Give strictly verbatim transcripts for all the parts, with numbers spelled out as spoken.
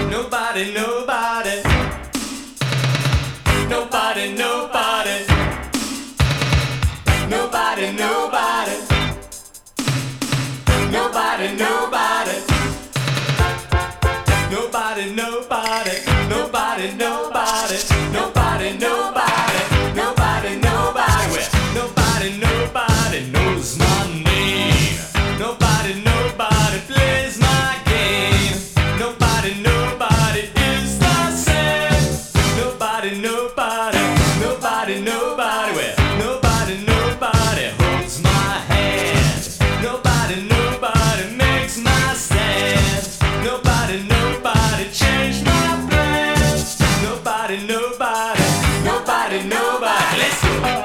Nobody, nobody. Nobody, nobody. Nobody, nobody. Nobody, nobody. Nobody, nobody. Nobody, nobody. Nobody, nobody. Nobody, nobody. Well, nobody, nobody knows my name. Nobody, nobody plays my game. Nobody, nobody is the same. Nobody, nobody. Nobody, nobody. Well, nobody, nobody holds my hand. Nobody, nobody makes my stand. Nobody, nobody changed my plans. Nobody, nobody. Nobody, nobody. Let's go.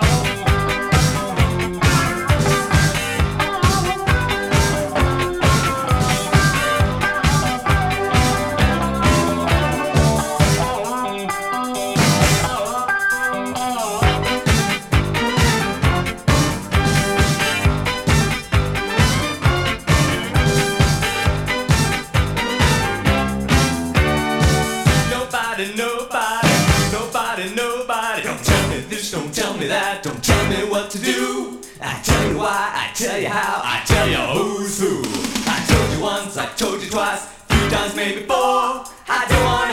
Nobody, nobody, nobody, nobody. Don't tell me this, don't tell me that, don't tell me what to do. I tell you why, I tell you how, I tell you who's who. I told you once, I told you twice, three times, maybe four. I don't wanna